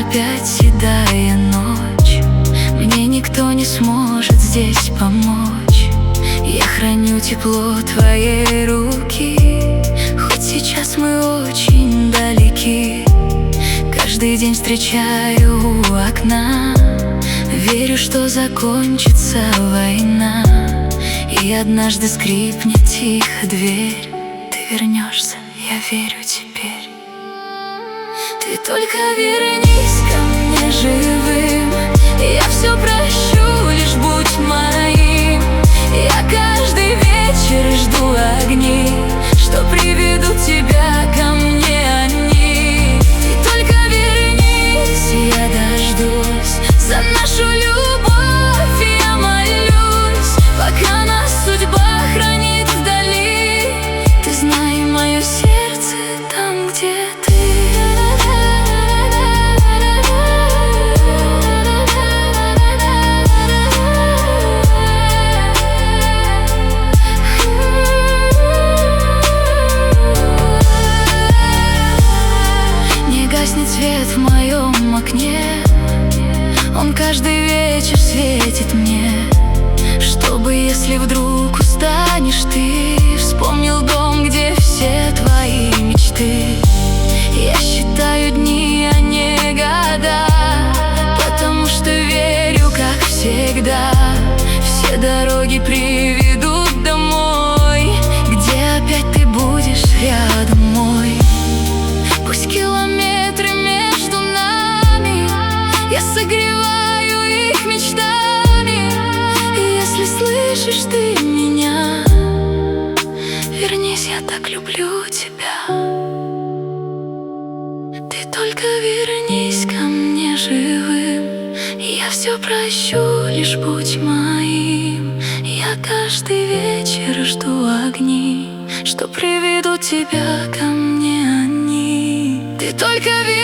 опять седая ночь. Мне никто не сможет здесь помочь. Я храню тепло твоей руки, хоть сейчас мы очень далеки. Каждый день встречаю у окна, верю, что закончится война. И однажды скрипнет тихо дверь. Ты вернешься, я верю теперь. Ты только вернись ко мне живым, я все прощу, лишь будь моим. Я каждый вечер жду огней, что приведут тебя ко мне они. Ты только вернись, я дождусь. За нашу любовь я молюсь, пока нас судьба хранит вдали. Ты знай мое сердце там, где ты. Гаснет свет в моем окне, он каждый вечер светит мне, чтобы, если вдруг устанешь ты, вспомнил дом, где все твои мечты. Я считаю дни, а не года, потому что верю, как всегда, все дороги приведут домой, где опять ты будешь рядом мой. Пусть километры между нами, я согреваю их мечтами. И если слышишь ты меня, вернись, я так люблю тебя. Ты только вернись ко мне живым, я все прощу, лишь будь моим. Я каждый вечер жду огни, что приведут тебя ко мне они. Ты только вернись.